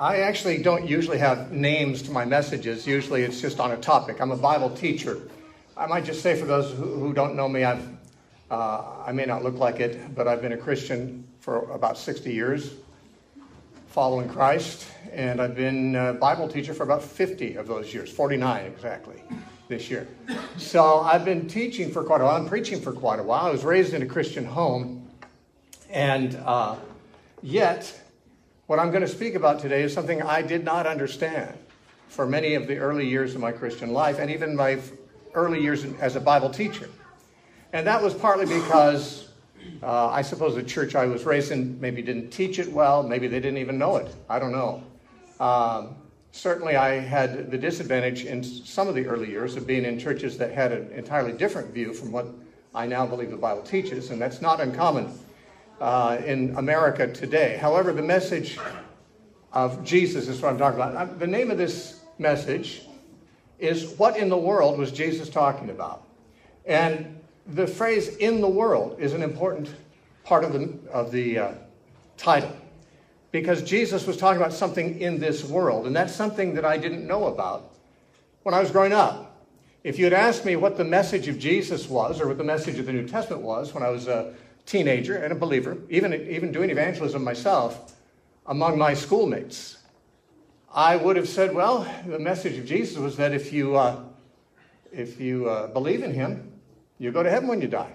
I actually don't usually have names to my messages. Usually it's just on a topic. I'm a Bible teacher. I might just say for those who don't know me, I may not look like it, but I've been a Christian for about 60 years, following Christ, and I've been a Bible teacher for about 50 of those years, 49 exactly this year. So I've been teaching for quite a while. I'm preaching for quite a while. I was raised in a Christian home, and yet what I'm going to speak about today is something I did not understand for many of the early years of my Christian life, and even my early years as a Bible teacher. And that was partly because I suppose the church I was raised in maybe didn't teach it well. Maybe they didn't even know it. I don't know. Certainly I had the disadvantage in some of the early years of being in churches that had an entirely different view from what I now believe the Bible teaches, and that's not uncommon in America today. However, the message of Jesus is what I'm talking about. The name of this message is What in the World Was Jesus Talking About? And the phrase "in the world" is an important part of the title, because Jesus was talking about something in this world, and that's something that I didn't know about when I was growing up. If you had asked me what the message of Jesus was, or what the message of the New Testament was when I was a teenager and a believer, even doing evangelism myself among my schoolmates, I would have said, well, the message of Jesus was that if you believe in him, you go to heaven when you die.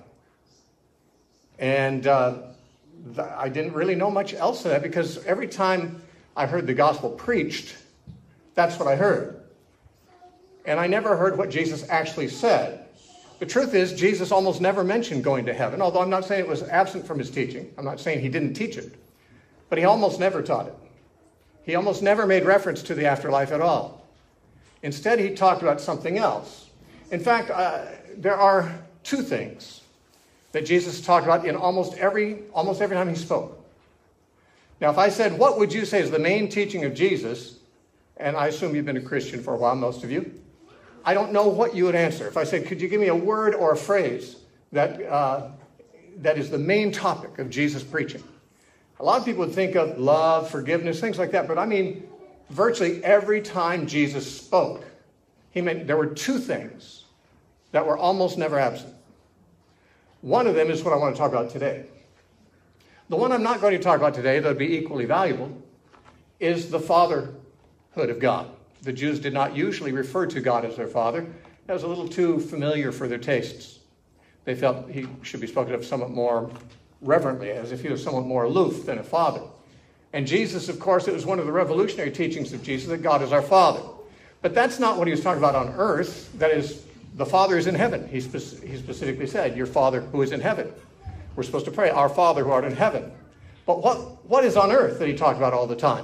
And I didn't really know much else of that, because every time I heard the gospel preached, that's what I heard. And I never heard what Jesus actually said. The truth is, Jesus almost never mentioned going to heaven, although I'm not saying it was absent from his teaching. I'm not saying he didn't teach it. But he almost never taught it. He almost never made reference to the afterlife at all. Instead, he talked about something else. In fact, there are two things that Jesus talked about in almost every time he spoke. Now, if I said, what would you say is the main teaching of Jesus, and I assume you've been a Christian for a while, most of you, I don't know what you would answer. If I said, could you give me a word or a phrase that is the main topic of Jesus' preaching? A lot of people would think of love, forgiveness, things like that. But I mean, virtually every time Jesus spoke, there were two things that were almost never absent. One of them is what I want to talk about today. The one I'm not going to talk about today, that would be equally valuable, is the fatherhood of God. The Jews did not usually refer to God as their father. That was a little too familiar for their tastes. They felt he should be spoken of somewhat more reverently, as if he was somewhat more aloof than a father. And Jesus, of course, it was one of the revolutionary teachings of Jesus that God is our Father. But that's not what he was talking about on earth. That is, the Father is in heaven. He specifically said, your Father who is in heaven. We're supposed to pray, our Father who art in heaven. But what is on earth that he talked about all the time?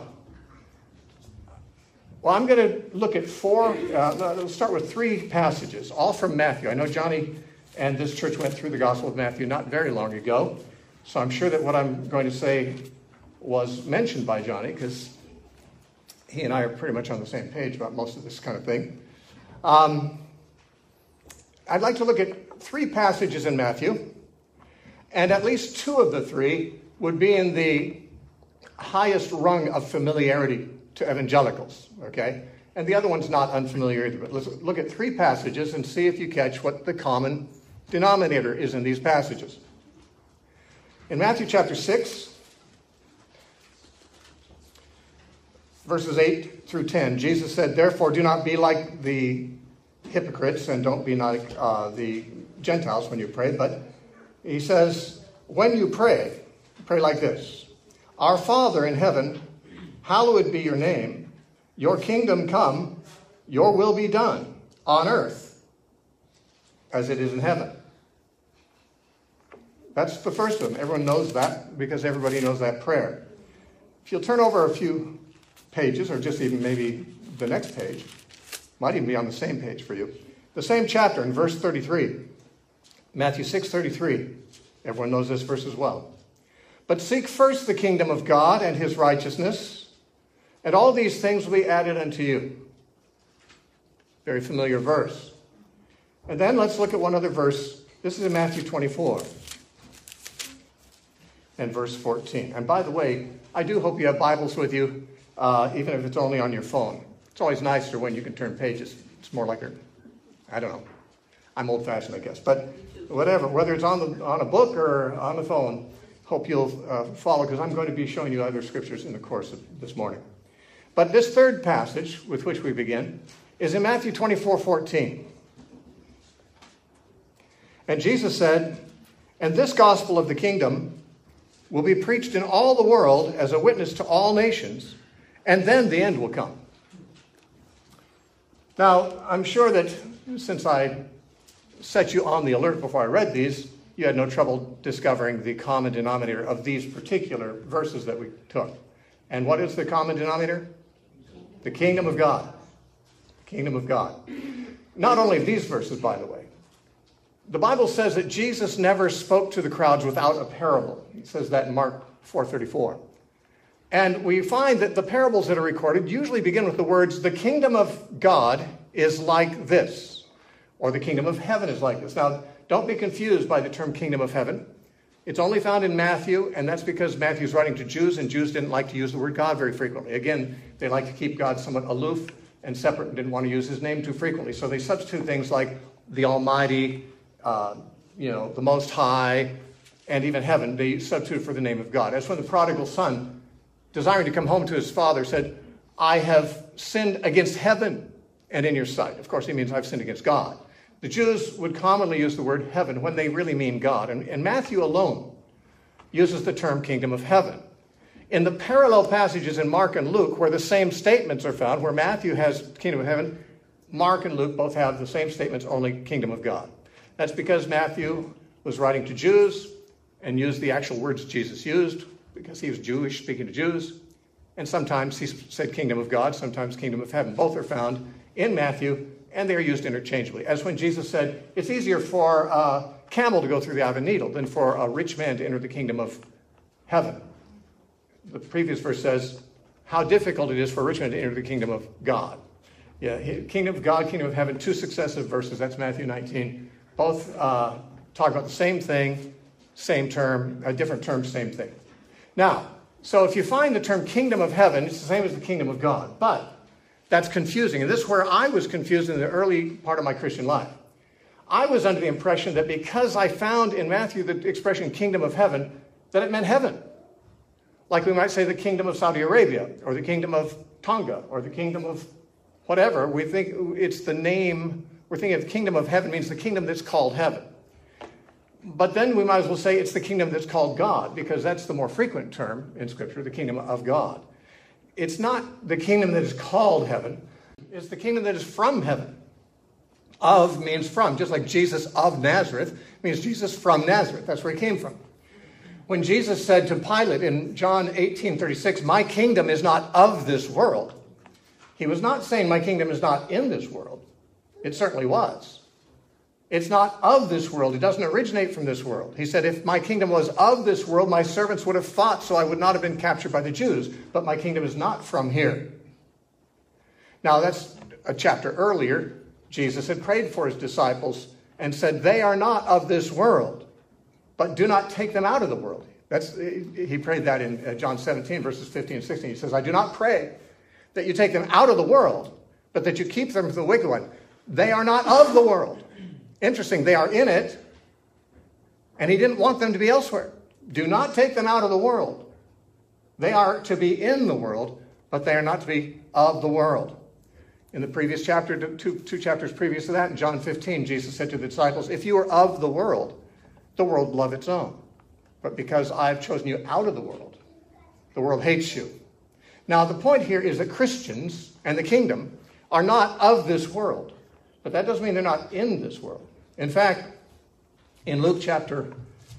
Well, I'm going to look at let's start with three passages, all from Matthew. I know Johnny and this church went through the Gospel of Matthew not very long ago, so I'm sure that what I'm going to say was mentioned by Johnny, because he and I are pretty much on the same page about most of this kind of thing. I'd like to look at three passages in Matthew, and at least two of the three would be in the highest rung of familiarity to evangelicals, okay? And the other one's not unfamiliar either, but let's look at three passages and see if you catch what the common denominator is in these passages. In Matthew chapter 6, verses 8 through 10, Jesus said, therefore do not be like the hypocrites and don't be like the Gentiles when you pray, but he says, when you pray like this, our Father in heaven, hallowed be your name, your kingdom come, your will be done on earth as it is in heaven. That's the first of them. Everyone knows that because everybody knows that prayer. If you'll turn over a few pages, or just even maybe the next page, might even be on the same page for you. The same chapter in verse 33, Matthew 6:33. Everyone knows this verse as well. But seek first the kingdom of God and his righteousness, and all these things will be added unto you. Very familiar verse. And then let's look at one other verse. This is in Matthew 24 and verse 14. And by the way, I do hope you have Bibles with you. even if it's only on your phone. It's always nicer when you can turn pages. It's more like I don't know. I'm old-fashioned, I guess. But whatever, whether it's on a book or on the phone, hope you'll follow, because I'm going to be showing you other scriptures in the course of this morning. But this third passage with which we begin is in Matthew 24:14. And Jesus said, "And this gospel of the kingdom will be preached in all the world as a witness to all nations, and then the end will come." Now, I'm sure that since I set you on the alert before I read these, you had no trouble discovering the common denominator of these particular verses that we took. And what is the common denominator? The kingdom of God. Kingdom of God. Not only these verses, by the way. The Bible says that Jesus never spoke to the crowds without a parable. It says that in Mark 4:34. And we find that the parables that are recorded usually begin with the words, "The kingdom of God is like this," or "The kingdom of heaven is like this." Now, don't be confused by the term kingdom of heaven. It's only found in Matthew, and that's because Matthew's writing to Jews, and Jews didn't like to use the word God very frequently. Again, they like to keep God somewhat aloof and separate and didn't want to use his name too frequently. So they substitute things like the Almighty, the Most High, and even heaven. They substitute for the name of God. That's when the prodigal son, desiring to come home to his father, said, "I have sinned against heaven and in your sight." Of course, he means I've sinned against God. The Jews would commonly use the word heaven when they really mean God. And Matthew alone uses the term kingdom of heaven. In the parallel passages in Mark and Luke, where the same statements are found, where Matthew has kingdom of heaven, Mark and Luke both have the same statements, only kingdom of God. That's because Matthew was writing to Jews and used the actual words Jesus used, because he was Jewish, speaking to Jews. And sometimes he said kingdom of God, sometimes kingdom of heaven. Both are found in Matthew, and they are used interchangeably. As when Jesus said, it's easier for a camel to go through the eye of a needle than for a rich man to enter the kingdom of heaven. The previous verse says how difficult it is for a rich man to enter the kingdom of God. Yeah, kingdom of God, kingdom of heaven, two successive verses. That's Matthew 19. Both talk about the same thing, same term, a different term, same thing. Now, so if you find the term kingdom of heaven, it's the same as the kingdom of God. But that's confusing. And this is where I was confused in the early part of my Christian life. I was under the impression that because I found in Matthew the expression kingdom of heaven, that it meant heaven. Like we might say the kingdom of Saudi Arabia, or the kingdom of Tonga, or the kingdom of whatever. We think it's the name. We're thinking of the kingdom of heaven means the kingdom that's called heaven. But then we might as well say it's the kingdom that's called God, because that's the more frequent term in Scripture, the kingdom of God. It's not the kingdom that is called heaven. It's the kingdom that is from heaven. Of means from, just like Jesus of Nazareth means Jesus from Nazareth. That's where he came from. When Jesus said to Pilate in John 18:36, "My kingdom is not of this world," he was not saying my kingdom is not in this world. It certainly was. It's not of this world. It doesn't originate from this world. He said, if my kingdom was of this world, my servants would have fought, so I would not have been captured by the Jews. But my kingdom is not from here. Now, that's a chapter earlier. Jesus had prayed for his disciples and said, they are not of this world, but do not take them out of the world. He prayed that in John 17, verses 15 and 16. He says, I do not pray that you take them out of the world, but that you keep them from the wicked one. They are not of the world. Interesting, they are in it, and he didn't want them to be elsewhere. Do not take them out of the world. They are to be in the world, but they are not to be of the world. In the previous chapter, two chapters previous to that, in John 15, Jesus said to the disciples, if you are of the world will love its own. But because I've chosen you out of the world hates you. Now, the point here is that Christians and the kingdom are not of this world. But that doesn't mean they're not in this world. In fact, in Luke chapter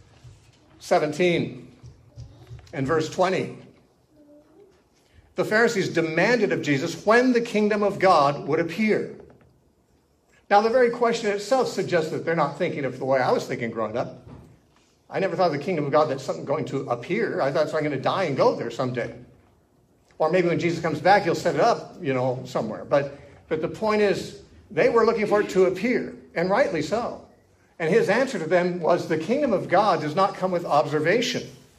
17 and verse 20, the Pharisees demanded of Jesus when the kingdom of God would appear. Now, the very question itself suggests that they're not thinking of the way I was thinking growing up. I never thought of the kingdom of God that's something going to appear. I thought I'm going to die and go there someday. Or maybe when Jesus comes back, he'll set it up, somewhere. But the point is, they were looking for it to appear, and rightly so. And his answer to them was, the kingdom of God does not come with observation,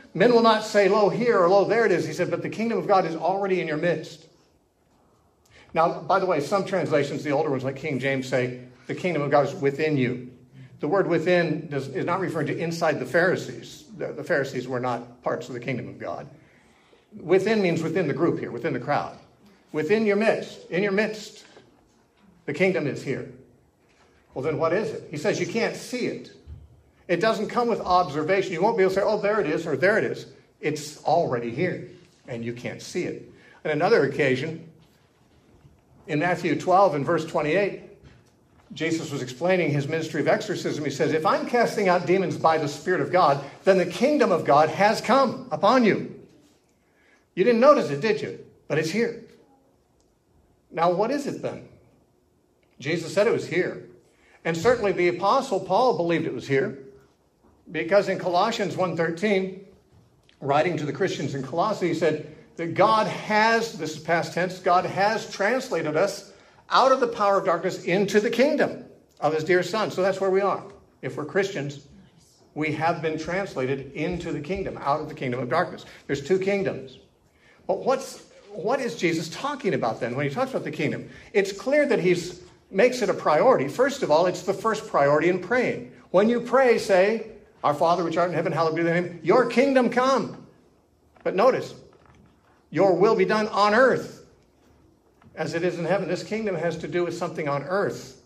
Men will not say, lo, here, or lo, there it is. He said, but the kingdom of God is already in your midst. Now, by the way, some translations, the older ones like King James, say the kingdom of God is within you. The word within is not referring to inside the Pharisees. The Pharisees were not parts of the kingdom of God. Within means within the group here, within the crowd. Within your midst, in your midst, the kingdom is here. Well, then what is it? He says you can't see it. It doesn't come with observation. You won't be able to say, oh, there it is, or there it is. It's already here, and you can't see it. On another occasion, in Matthew 12 and verse 28, Jesus was explaining his ministry of exorcism. He says, if I'm casting out demons by the Spirit of God, then the kingdom of God has come upon you. You didn't notice it, did you? But it's here. Now, what is it then? Jesus said it was here. And certainly the Apostle Paul believed it was here. Because in Colossians 1:13, writing to the Christians in Colossae, he said that God has, this is past tense, God has translated us out of the power of darkness into the kingdom of his dear Son. So that's where we are. If we're Christians, we have been translated into the kingdom, out of the kingdom of darkness. There's two kingdoms. But what is Jesus talking about then when he talks about the kingdom? It's clear that he makes it a priority. First of all, it's the first priority in praying. When you pray, say, our Father which art in heaven, hallowed be thy name. Your kingdom come. But notice, your will be done on earth as it is in heaven. This kingdom has to do with something on earth.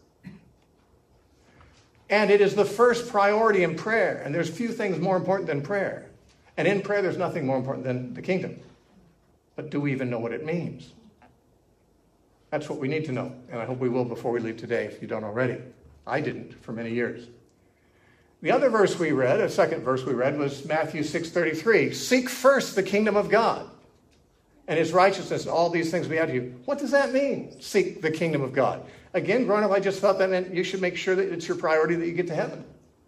And it is the first priority in prayer. And there's few things more important than prayer. And in prayer, there's nothing more important than the kingdom. But do we even know what it means? That's what we need to know. And I hope we will before we leave today, if you don't already. I didn't for many years. The other verse we read, a second verse we read, was Matthew 6:33. Seek first the kingdom of God and his righteousness, and all these things we add to you. What does that mean? Seek the kingdom of God. Again, growing up, I just felt that meant you should make sure that it's your priority that you get to heaven.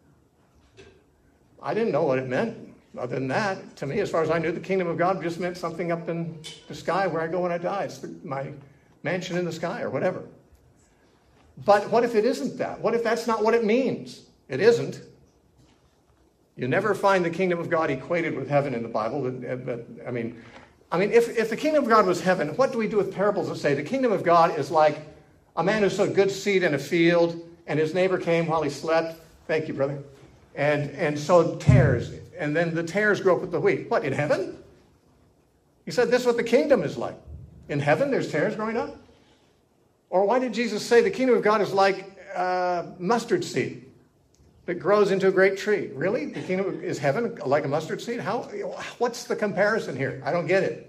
I didn't know what it meant. Other than that, to me, as far as I knew, the kingdom of God just meant something up in the sky where I go when I die. It's my mansion in the sky or whatever. But what if it isn't that? What if that's not what it means? It isn't. You never find the kingdom of God equated with heaven in the Bible. But I mean, if the kingdom of God was heaven, what do we do with parables that say the kingdom of God is like a man who sowed good seed in a field, and his neighbor came while he slept. Thank you, brother. And sowed tares, and then the tares grew up with the wheat. What, in heaven? He said this is what the kingdom is like. In heaven, there's tares growing up? Or why did Jesus say the kingdom of God is like mustard seed that grows into a great tree? Really? The kingdom is heaven like a mustard seed? What's the comparison here? I don't get it.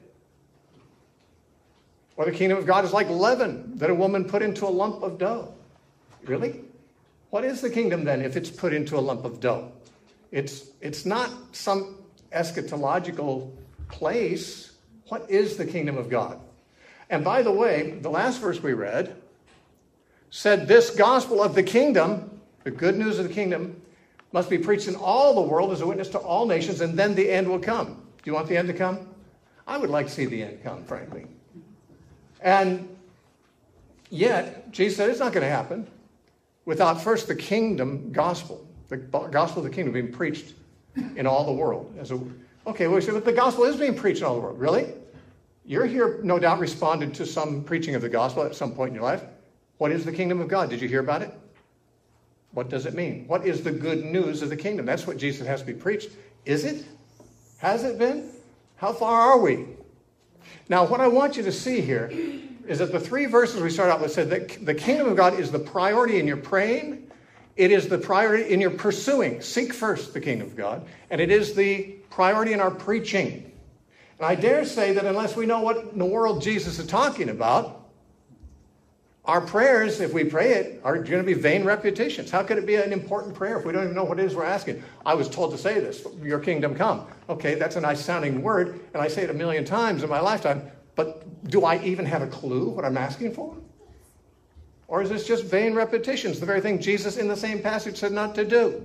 Or the kingdom of God is like leaven that a woman put into a lump of dough. Really? What is the kingdom then if it's put into a lump of dough? It's not some eschatological place. What is the kingdom of God? And by the way, the last verse we read said this gospel of the kingdom, the good news of the kingdom, must be preached in all the world as a witness to all nations, and then the end will come. Do you want the end to come? I would like to see the end come, frankly. And yet, Jesus said it's not going to happen without first the kingdom gospel, the gospel of the kingdom being preached in all the world. Okay, well, but the gospel is being preached in all the world. Really? You're here, no doubt, responded to some preaching of the gospel at some point in your life. What is the kingdom of God? Did you hear about it? What does it mean? What is the good news of the kingdom? That's what Jesus has to be preached. Is it? Has it been? How far are we? Now, what I want you to see here is that the three verses we start out with said that the kingdom of God is the priority in your praying. It is the priority in your pursuing. Seek first the kingdom of God. And it is the priority in our preaching. And I dare say that unless we know what in the world Jesus is talking about, our prayers, if we pray it, are going to be vain repetitions. How could it be an important prayer if we don't even know what it is we're asking? I was told to say this, your kingdom come. Okay, that's a nice sounding word, and I say it 1,000,000 times in my lifetime, but do I even have a clue what I'm asking for? Or is this just vain repetitions, the very thing Jesus in the same passage said not to do?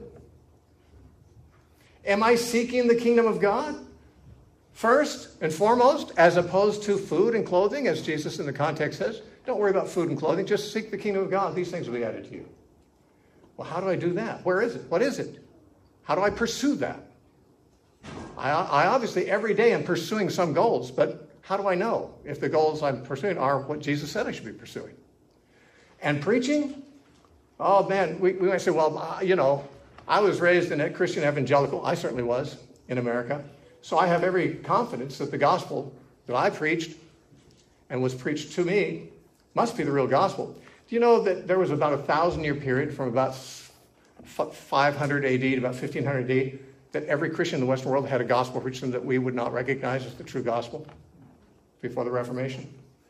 Am I seeking the kingdom of God first and foremost, as opposed to food and clothing, as Jesus in the context says? Don't worry about food and clothing. Just seek the kingdom of God. These things will be added to you. Well, how do I do that? Where is it? What is it? How do I pursue that? I obviously every day am pursuing some goals, but how do I know if the goals I'm pursuing are what Jesus said I should be pursuing? And preaching? Oh man, we might say, well, I was raised in a Christian evangelical. I certainly was in America. So I have every confidence that the gospel that I preached and was preached to me must be the real gospel. Do you know that there was about a 1,000-year period from about 500 AD to about 1500 AD that every Christian in the Western world had a gospel preached to them that we would not recognize as the true gospel before the Reformation?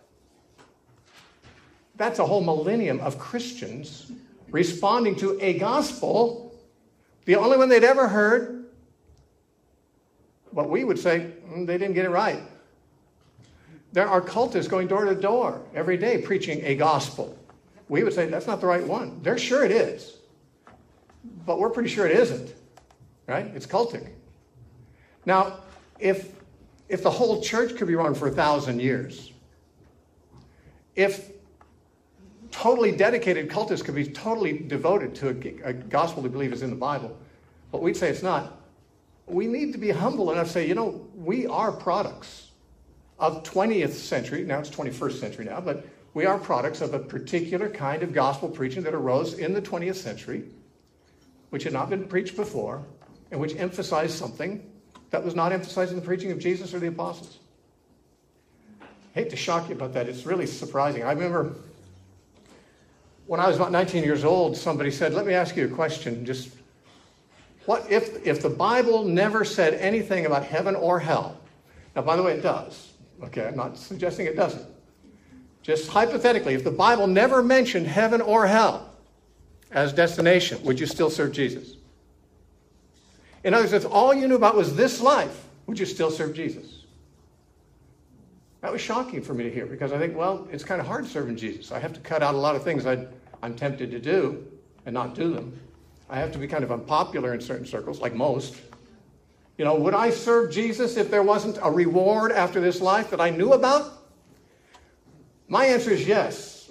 That's a whole millennium of Christians responding to a gospel, the only one they'd ever heard, but we would say they didn't get it right. There are cultists going door to door every day preaching a gospel. We would say that's not the right one. They're sure it is, but we're pretty sure it isn't, right? It's cultic. Now, if the whole church could be wrong for 1,000 years, if totally dedicated cultists could be totally devoted to a gospel they believe is in the Bible, but we'd say it's not, we need to be humble enough to say, we are products of 20th century, now it's 21st century now, but we are products of a particular kind of gospel preaching that arose in the 20th century, which had not been preached before, and which emphasized something that was not emphasized in the preaching of Jesus or the apostles. I hate to shock you about that. It's really surprising. I remember when I was about 19 years old, somebody said, let me ask you a question. Just what if the Bible never said anything about heaven or hell? Now, by the way, it does. Okay, I'm not suggesting it doesn't. Just hypothetically, if the Bible never mentioned heaven or hell as destination, would you still serve Jesus? In other words, if all you knew about was this life, would you still serve Jesus? That was shocking for me to hear, because I think, well, it's kind of hard serving Jesus. I have to cut out a lot of things I'm tempted to do and not do them. I have to be kind of unpopular in certain circles, like most. Would I serve Jesus if there wasn't a reward after this life that I knew about? My answer is yes.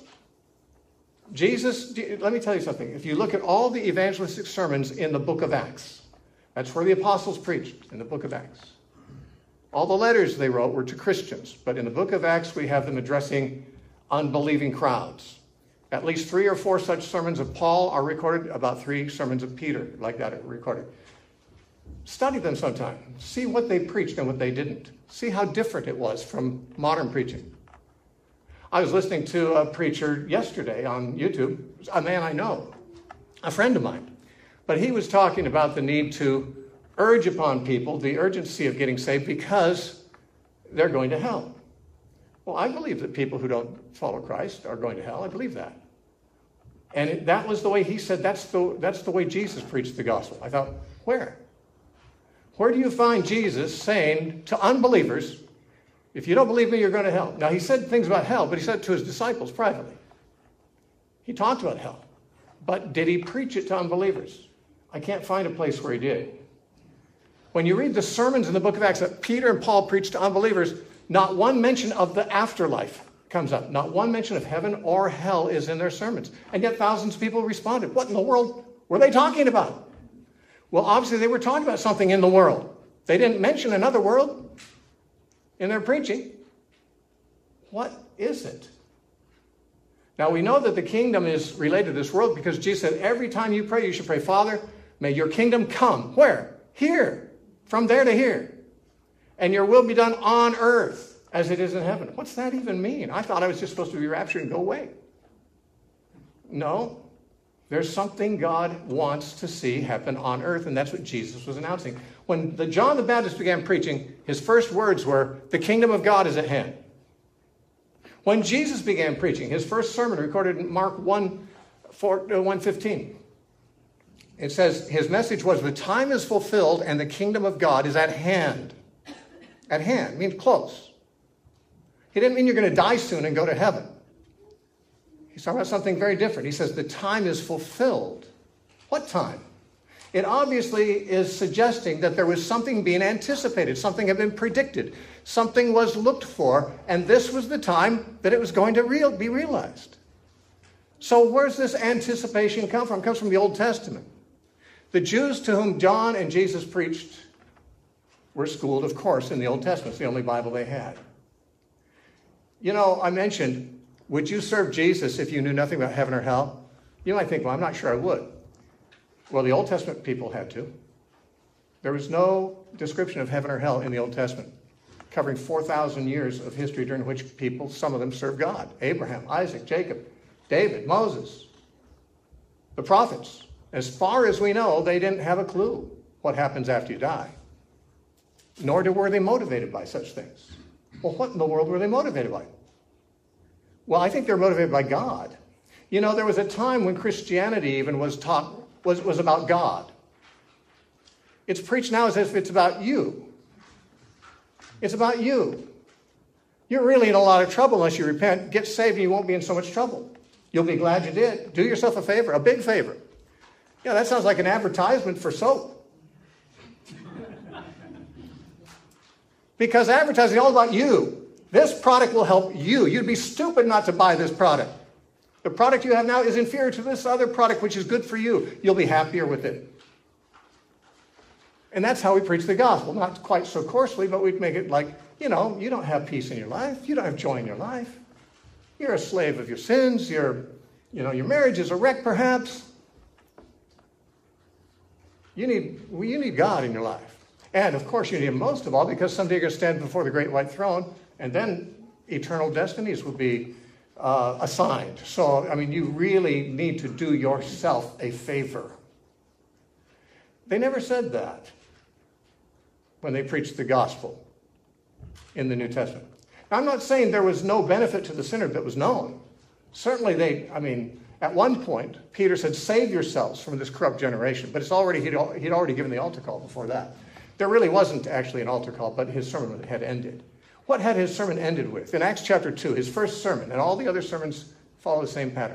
Jesus, let me tell you something. If you look at all the evangelistic sermons in the book of Acts, that's where the apostles preached, in the book of Acts. All the letters they wrote were to Christians, but in the book of Acts we have them addressing unbelieving crowds. At least 3 or 4 such sermons of Paul are recorded, about 3 sermons of Peter like that are recorded. Study them sometime. See what they preached and what they didn't. See how different it was from modern preaching. I was listening to a preacher yesterday on YouTube, a man I know, a friend of mine. But he was talking about the need to urge upon people the urgency of getting saved because they're going to hell. Well, I believe that people who don't follow Christ are going to hell. I believe that. And that was the way he said, that's the way Jesus preached the gospel. I thought, where? Where do you find Jesus saying to unbelievers, if you don't believe me, you're going to hell? Now, he said things about hell, but he said it to his disciples privately. He talked about hell. But did he preach it to unbelievers? I can't find a place where he did. When you read the sermons in the book of Acts that Peter and Paul preached to unbelievers, not one mention of the afterlife comes up. Not one mention of heaven or hell is in their sermons. And yet thousands of people responded. What in the world were they talking about? Well, obviously they were talking about something in the world. They didn't mention another world in their preaching. What is it? Now, we know that the kingdom is related to this world because Jesus said every time you pray, you should pray, Father, may your kingdom come. Where? Here. From there to here. And your will be done on earth as it is in heaven. What's that even mean? I thought I was just supposed to be raptured and go away. No. There's something God wants to see happen on earth, and that's what Jesus was announcing. When John the Baptist began preaching, his first words were, the kingdom of God is at hand. When Jesus began preaching, his first sermon recorded in Mark 1:15, it says his message was, the time is fulfilled and the kingdom of God is at hand. At hand means close. He didn't mean you're going to die soon and go to heaven. He's talking about something very different. He says the time is fulfilled. What time? It obviously is suggesting that there was something being anticipated, something had been predicted, something was looked for, and this was the time that it was going to be realized. So where's this anticipation come from? It comes from the Old Testament. The Jews to whom John and Jesus preached were schooled, of course, in the Old Testament. It's the only Bible they had. You know, I mentioned, would you serve Jesus if you knew nothing about heaven or hell? You might think, well, I'm not sure I would. Well, the Old Testament people had to. There was no description of heaven or hell in the Old Testament, covering 4,000 years of history during which people, some of them, served God. Abraham, Isaac, Jacob, David, Moses, the prophets. As far as we know, they didn't have a clue what happens after you die. Nor were they motivated by such things. Well, what in the world were they motivated by? Well, I think they're motivated by God. You know, there was a time when Christianity even was taught, was about God. It's preached now as if it's about you. It's about you. You're really in a lot of trouble unless you repent. Get saved and you won't be in so much trouble. You'll be glad you did. Do yourself a favor, a big favor. Yeah, that sounds like an advertisement for soap. Because advertising is all about you. This product will help you. You'd be stupid not to buy this product. The product you have now is inferior to this other product, which is good for you. You'll be happier with it. And that's how we preach the gospel. Not quite so coarsely, but we'd make it like, you know, you don't have peace in your life. You don't have joy in your life. You're a slave of your sins. Your marriage is a wreck, perhaps. You need God in your life. And, of course, you need him most of all because someday you're going to stand before the great white throne, and then eternal destinies will be assigned. So, I mean, you really need to do yourself a favor. They never said that when they preached the gospel in the New Testament. Now, I'm not saying there was no benefit to the sinner that was known. Certainly at one point, Peter said, save yourselves from this corrupt generation. But he'd already given the altar call before that. There really wasn't actually an altar call, but his sermon had ended. What had his sermon ended with? In Acts chapter 2, his first sermon, and all the other sermons follow the same pattern.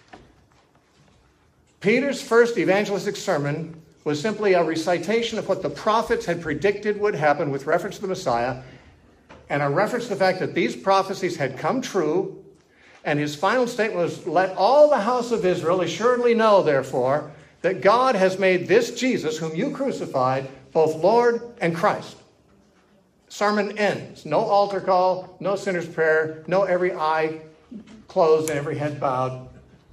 Peter's first evangelistic sermon was simply a recitation of what the prophets had predicted would happen with reference to the Messiah, and a reference to the fact that these prophecies had come true. And his final statement was, let all the house of Israel assuredly know, therefore, that God has made this Jesus, whom you crucified, both Lord and Christ. Sermon ends. No altar call, no sinner's prayer, no every eye closed and every head bowed.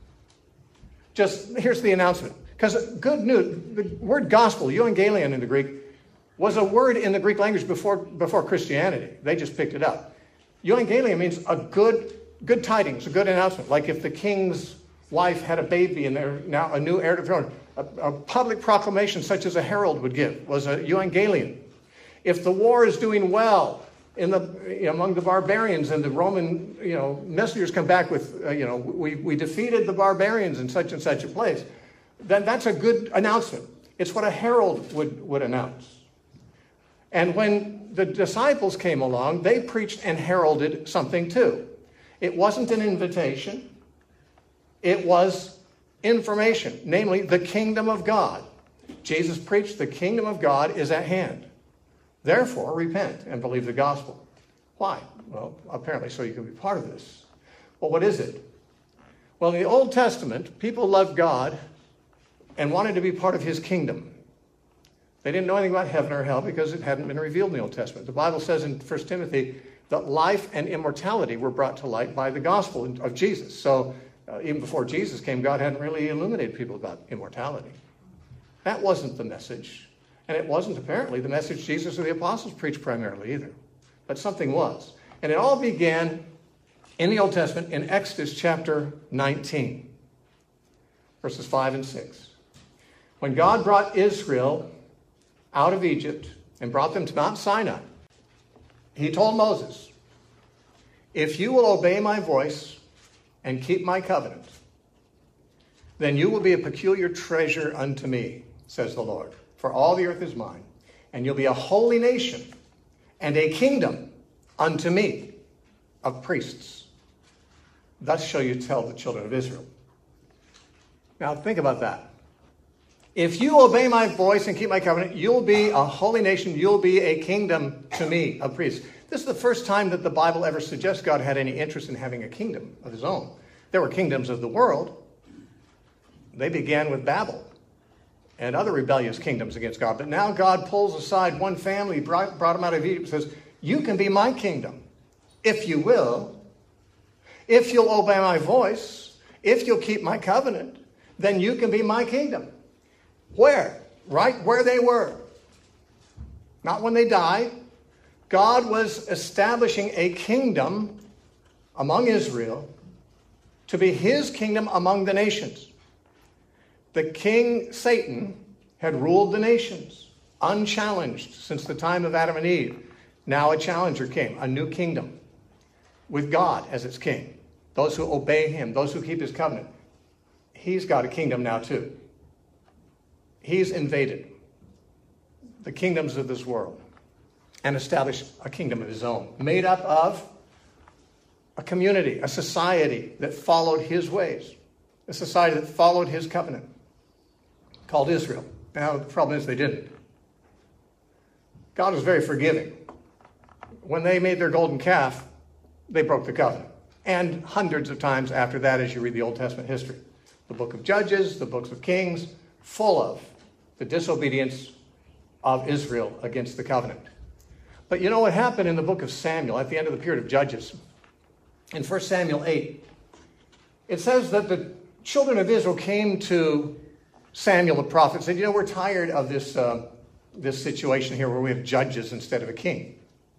Just, here's the announcement. Because good news, the word gospel, euangelion in the Greek, was a word in the Greek language before Christianity. They just picked it up. Euangelion means a good tidings, a good announcement. Like if the king's wife had a baby and they're now a new heir to the throne, a public proclamation such as a herald would give was a euangelion. If the war is doing well among the barbarians and the Roman messengers come back with we defeated the barbarians in such and such a place, then that's a good announcement. It's what a herald would announce. And when the disciples came along, they preached and heralded something too. It wasn't an invitation. It was information, namely the kingdom of God. Jesus preached the kingdom of God is at hand. Therefore, repent and believe the gospel. Why? Well, apparently so you can be part of this. Well, what is it? Well, in the Old Testament, people loved God and wanted to be part of his kingdom. They didn't know anything about heaven or hell because it hadn't been revealed in the Old Testament. The Bible says in 1 Timothy that life and immortality were brought to light by the gospel of Jesus. So even before Jesus came, God hadn't really illuminated people about immortality. That wasn't the message. And it wasn't apparently the message Jesus or the apostles preached primarily either. But something was. And it all began in the Old Testament in Exodus chapter 19, verses 5 and 6. When God brought Israel out of Egypt and brought them to Mount Sinai, he told Moses, if you will obey my voice and keep my covenant, then you will be a peculiar treasure unto me, says the Lord. For all the earth is mine, and you'll be a holy nation and a kingdom unto me of priests. Thus shall you tell the children of Israel. Now think about that. If you obey my voice and keep my covenant, you'll be a holy nation. You'll be a kingdom to me of priests. This is the first time that the Bible ever suggests God had any interest in having a kingdom of his own. There were kingdoms of the world. They began with Babel. and other rebellious kingdoms against God. But now God pulls aside one family, brought them out of Egypt, and says, you can be my kingdom if you will. If you'll obey my voice, if you'll keep my covenant, then you can be my kingdom. Where? Right where they were. Not when they died. God was establishing a kingdom among Israel to be his kingdom among the nations. The king, Satan, had ruled the nations unchallenged since the time of Adam and Eve. Now a challenger came, a new kingdom with God as its king. Those who obey him, those who keep his covenant. He's got a kingdom now too. He's invaded the kingdoms of this world and established a kingdom of his own, made up of a community, a society that followed his ways, a society that followed his covenant, called Israel. Now, the problem is they didn't. God was very forgiving. When they made their golden calf, they broke the covenant. And hundreds of times after that, as you read the Old Testament history. The book of Judges, the books of Kings, full of the disobedience of Israel against the covenant. But you know what happened in the book of Samuel at the end of the period of Judges? In 1 Samuel 8, it says that the children of Israel came to Samuel the prophet and said, you know, we're tired of this situation here where we have judges instead of a king.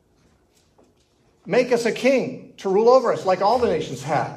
Make us a king to rule over us like all the nations have.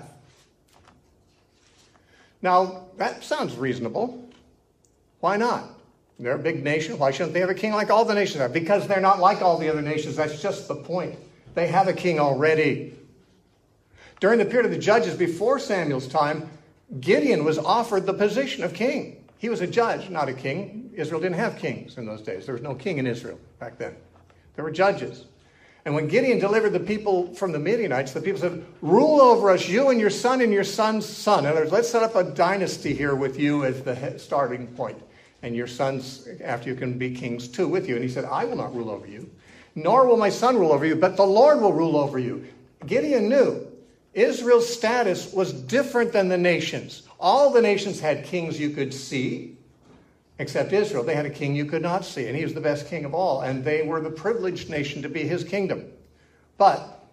Now, that sounds reasonable. Why not? They're a big nation. Why shouldn't they have a king like all the nations have? Because they're not like all the other nations. That's just the point. They have a king already. During the period of the Judges before Samuel's time, Gideon was offered the position of king. He was a judge, not a king. Israel didn't have kings in those days. There was no king in Israel back then. There were judges. And when Gideon delivered the people from the Midianites, the people said, rule over us, you and your son's son. In other words, let's set up a dynasty here with you as the starting point. And your sons, after you, can be kings too with you. And he said, I will not rule over you, nor will my son rule over you, but the Lord will rule over you. Gideon knew Israel's status was different than the nations. All the nations had kings you could see, except Israel. They had a king you could not see, and he was the best king of all, and they were the privileged nation to be his kingdom. But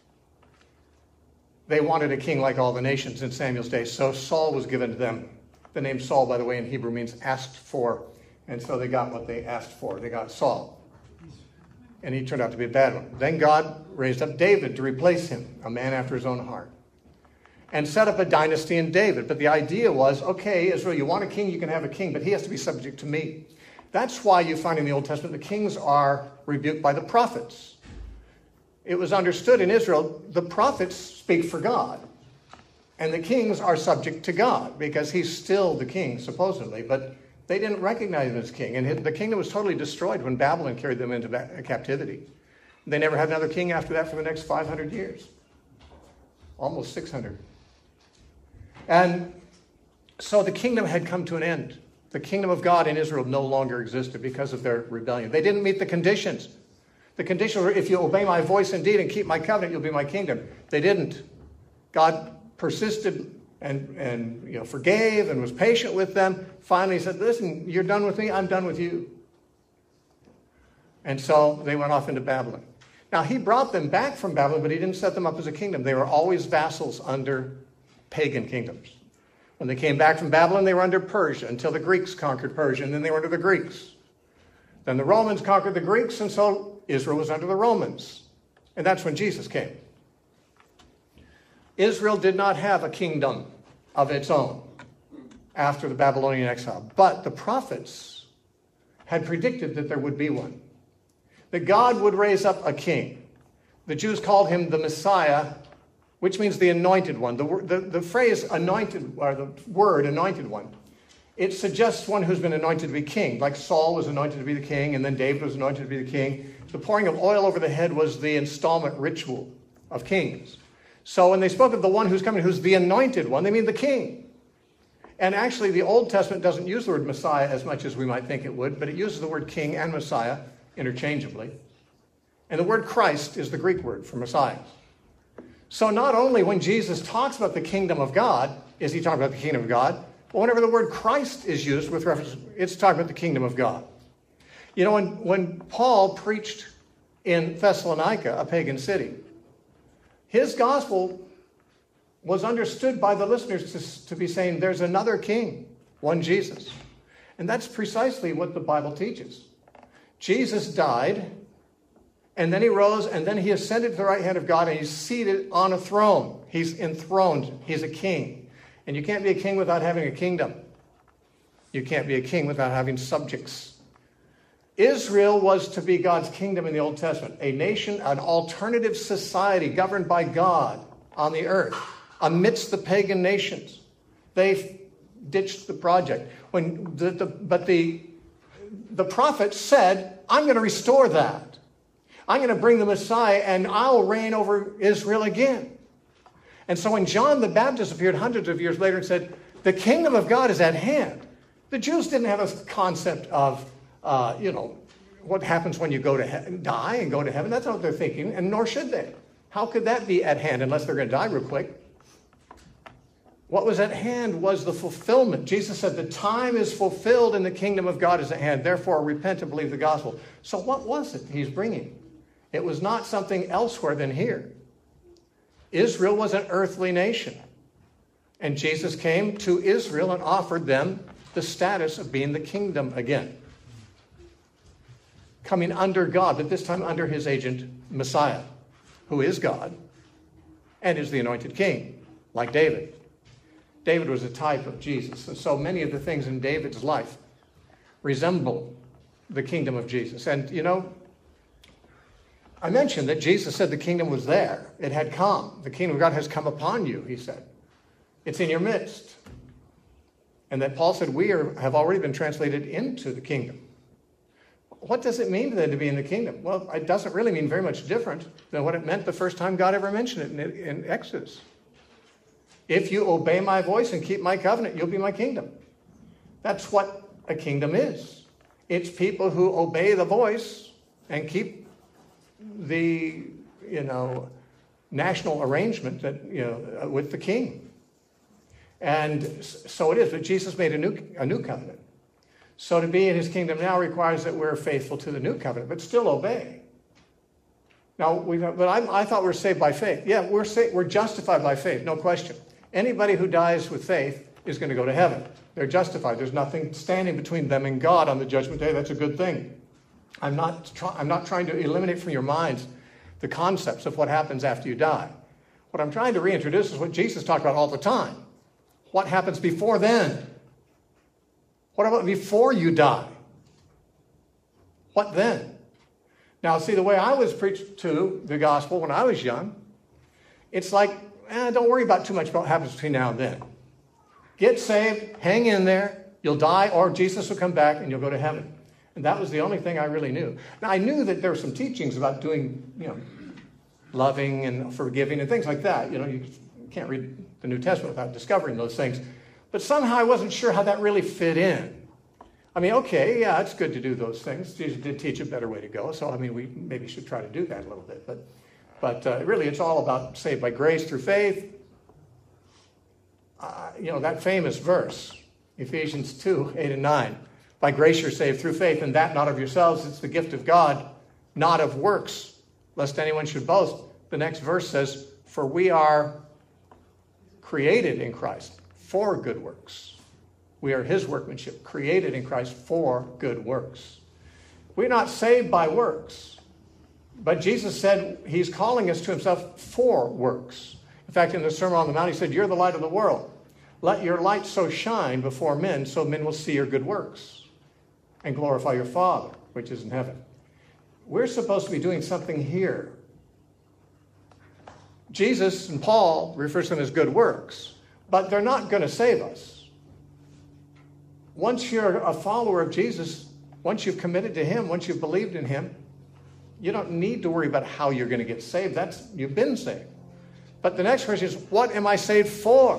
they wanted a king like all the nations in Samuel's day, so Saul was given to them. The name Saul, by the way, in Hebrew means asked for, and so they got what they asked for. They got Saul, and he turned out to be a bad one. Then God raised up David to replace him, a man after his own heart, and set up a dynasty in David. But the idea was, okay, Israel, you want a king, you can have a king, but he has to be subject to me. That's why you find in the Old Testament the kings are rebuked by the prophets. It was understood in Israel, the prophets speak for God, and the kings are subject to God because he's still the king, supposedly, but they didn't recognize him as king. And the kingdom was totally destroyed when Babylon carried them into captivity. They never had another king after that for the next 500 years. Almost 600. And so the kingdom had come to an end. The kingdom of God in Israel no longer existed because of their rebellion. They didn't meet the conditions. The conditions were, if you obey my voice indeed and keep my covenant, you'll be my kingdom. They didn't. God persisted and forgave and was patient with them. Finally said, listen, you're done with me, I'm done with you. And so they went off into Babylon. Now, he brought them back from Babylon, but he didn't set them up as a kingdom. They were always vassals under pagan kingdoms. When they came back from Babylon, they were under Persia until the Greeks conquered Persia, and then they were under the Greeks. Then the Romans conquered the Greeks, and so Israel was under the Romans. And that's when Jesus came. Israel did not have a kingdom of its own after the Babylonian exile, but the prophets had predicted that there would be one, that God would raise up a king. The Jews called him the Messiah, which means the anointed one. The phrase anointed, or the word anointed one, it suggests one who's been anointed to be king, like Saul was anointed to be the king, and then David was anointed to be the king. The pouring of oil over the head was the installment ritual of kings. So when they spoke of the one who's coming, who's the anointed one, they mean the king. And actually, the Old Testament doesn't use the word Messiah as much as we might think it would, but it uses the word king and Messiah interchangeably. And the word Christ is the Greek word for Messiah. So not only when Jesus talks about the kingdom of God, is he talking about the kingdom of God, But whenever the word Christ is used with reference, it's talking about the kingdom of God. You know, when Paul preached in Thessalonica, a pagan city, his gospel was understood by the listeners to be saying there's another king, one Jesus. And that's precisely what the Bible teaches. Jesus died, and then he rose, and then he ascended to the right hand of God, and he's seated on a throne. He's enthroned. He's a king. And you can't be a king without having a kingdom. You can't be a king without having subjects. Israel was to be God's kingdom in the Old Testament, a nation, an alternative society governed by God on the earth amidst the pagan nations. They ditched the project. But the prophet said, I'm going to restore that. I'm going to bring the Messiah and I'll reign over Israel again. And so when John the Baptist appeared hundreds of years later and said, the kingdom of God is at hand, the Jews didn't have a concept of, what happens when you go to die and go to heaven. That's not what they're thinking, and nor should they. How could that be at hand unless they're going to die real quick? What was at hand was the fulfillment. Jesus said, the time is fulfilled and the kingdom of God is at hand. Therefore, repent and believe the gospel. So what was it he's bringing? It was not something elsewhere than here. Israel was an earthly nation. And Jesus came to Israel and offered them the status of being the kingdom again. Coming under God, but this time under his agent, Messiah, who is God and is the anointed king, like David. David was a type of Jesus, and so many of the things in David's life resemble the kingdom of Jesus. And, I mentioned that Jesus said the kingdom was there. It had come. The kingdom of God has come upon you, he said. It's in your midst. And that Paul said have already been translated into the kingdom. What does it mean then to be in the kingdom? Well, it doesn't really mean very much different than what it meant the first time God ever mentioned it in Exodus. If you obey my voice and keep my covenant, you'll be my kingdom. That's what a kingdom is. It's people who obey the voice and keep the, national arrangement that, with the king. And so it is, but Jesus made a new covenant. So to be in his kingdom now requires that we're faithful to the new covenant, but still obey. Now, I thought we were saved by faith. Yeah, we're justified by faith, no question. Anybody who dies with faith is going to go to heaven. They're justified. There's nothing standing between them and God on the judgment day. That's a good thing. I'm not trying to eliminate from your minds the concepts of what happens after you die. What I'm trying to reintroduce is what Jesus talked about all the time. What happens before then? What about before you die? What then? Now, see, the way I was preached to the gospel when I was young, it's like, don't worry about too much about what happens between now and then. Get saved, hang in there, you'll die, or Jesus will come back and you'll go to heaven. And that was the only thing I really knew. Now, I knew that there were some teachings about doing, loving and forgiving and things like that. You can't read the New Testament without discovering those things. But somehow I wasn't sure how that really fit in. I mean, okay, yeah, it's good to do those things. Jesus did teach a better way to go. So, we maybe should try to do that a little bit. But really, it's all about saved by grace through faith. That famous verse, Ephesians 2, 8 and 9. By grace you're saved through faith, and that not of yourselves. It's the gift of God, not of works, lest anyone should boast. The next verse says, for we are created in Christ for good works. We are his workmanship, created in Christ for good works. We're not saved by works, but Jesus said he's calling us to himself for works. In fact, in the Sermon on the Mount, he said, you're the light of the world. Let your light so shine before men, so men will see your good works and glorify your Father, which is in heaven. We're supposed to be doing something here. Jesus and Paul refers to them as good works, but they're not going to save us. Once you're a follower of Jesus, once you've committed to him, once you've believed in him, you don't need to worry about how you're going to get saved. You've been saved. But the next question is, what am I saved for?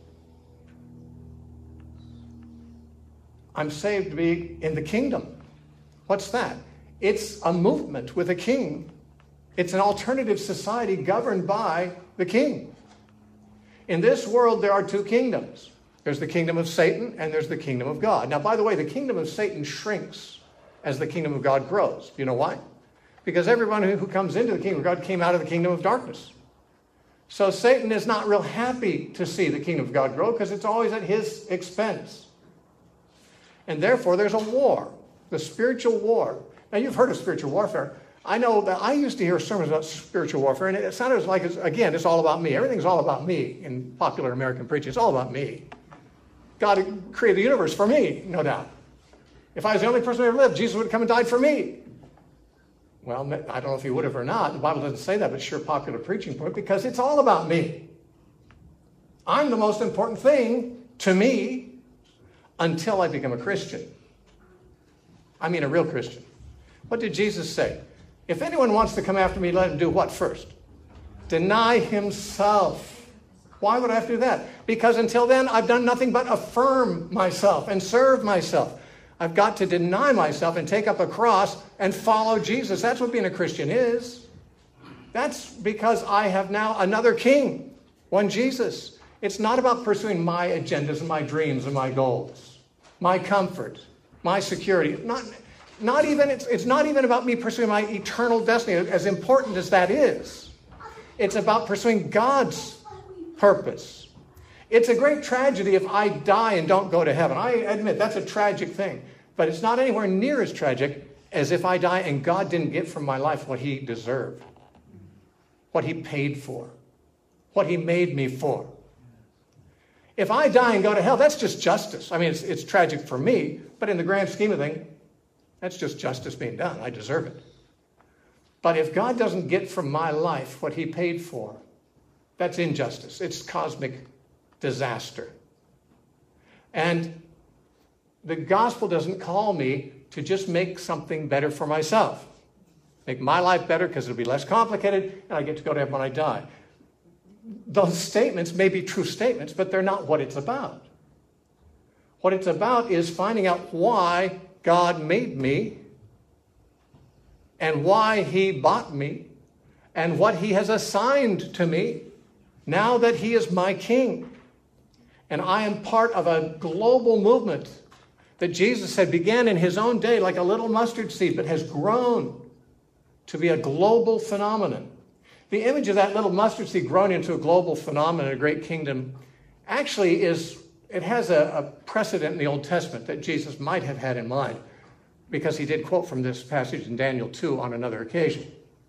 I'm saved to be in the kingdom. What's that? It's a movement with a king. It's an alternative society governed by the king. In this world, there are two kingdoms. There's the kingdom of Satan and there's the kingdom of God. Now, by the way, the kingdom of Satan shrinks as the kingdom of God grows. Do you know why? Because everyone who comes into the kingdom of God came out of the kingdom of darkness. So Satan is not real happy to see the kingdom of God grow because it's always at his expense. And therefore, there's a war, the spiritual war. Now, you've heard of spiritual warfare. I know that I used to hear sermons about spiritual warfare, and it sounded like, again, it's all about me. Everything's all about me in popular American preaching. It's all about me. God created the universe for me, no doubt. If I was the only person who ever lived, Jesus would have come and died for me. Well, I don't know if he would have or not. The Bible doesn't say that, but sure popular preaching point, because it's all about me. I'm the most important thing to me until I become a Christian. I mean a real Christian. What did Jesus say? If anyone wants to come after me, let him do what first? Deny himself. Why would I have to do that? Because until then, I've done nothing but affirm myself and serve myself. I've got to deny myself and take up a cross and follow Jesus. That's what being a Christian is. That's because I have now another king, one Jesus. It's not about pursuing my agendas and my dreams and my goals, my comfort, my security. It's not even about me pursuing my eternal destiny, as important as that is. It's about pursuing God's purpose. It's a great tragedy if I die and don't go to heaven. I admit that's a tragic thing. But it's not anywhere near as tragic as if I die and God didn't get from my life what he deserved, what he paid for, what he made me for. If I die and go to hell, that's just justice. I mean, it's tragic for me, but in the grand scheme of things, that's just justice being done. I deserve it. But if God doesn't get from my life what he paid for, that's injustice. It's cosmic disaster. And the gospel doesn't call me to just make something better for myself. Make my life better because it'll be less complicated and I get to go to heaven when I die. Those statements may be true statements, but they're not what it's about. What it's about is finding out why God made me and why he bought me and what he has assigned to me now that he is my king. And I am part of a global movement that Jesus said began in his own day like a little mustard seed, but has grown to be a global phenomenon. The image of that little mustard seed grown into a global phenomenon, a great kingdom, actually it has a precedent in the Old Testament that Jesus might have had in mind, because he did quote from this passage in Daniel 2 on another occasion.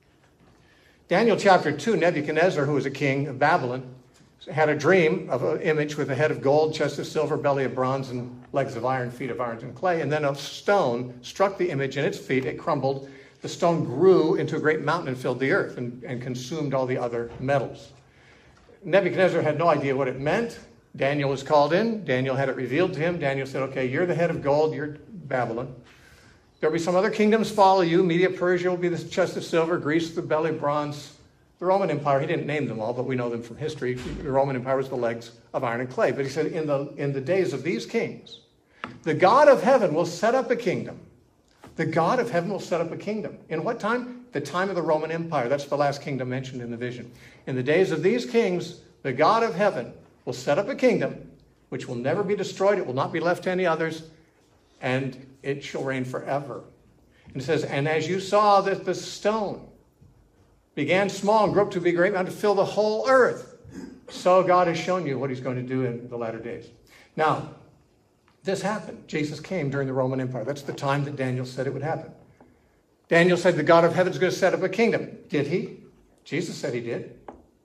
Daniel chapter 2, Nebuchadnezzar, who was a king of Babylon, had a dream of an image with a head of gold, chest of silver, belly of bronze, and legs of iron, feet of iron and clay. And then a stone struck the image in its feet. It crumbled. The stone grew into a great mountain and filled the earth and consumed all the other metals. Nebuchadnezzar had no idea what it meant. Daniel was called in. Daniel had it revealed to him. Daniel said, okay, you're the head of gold. You're Babylon. There'll be some other kingdoms follow you. Media, Persia will be the chest of silver. Greece, the belly of bronze. The Roman Empire, he didn't name them all, but we know them from history. The Roman Empire was the legs of iron and clay. But he said, in the days of these kings, the God of heaven will set up a kingdom. The God of heaven will set up a kingdom. In what time? The time of the Roman Empire. That's the last kingdom mentioned in the vision. In the days of these kings, the God of heaven will set up a kingdom which will never be destroyed. It will not be left to any others, and it shall reign forever. And it says, and as you saw that the stone began small and grew up to be great, and to fill the whole earth, so God has shown you what he's going to do in the latter days. Now, this happened. Jesus came during the Roman Empire. That's the time that Daniel said it would happen. Daniel said the God of heaven is going to set up a kingdom. Did he? Jesus said he did.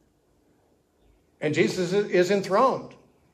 And Jesus is enthroned.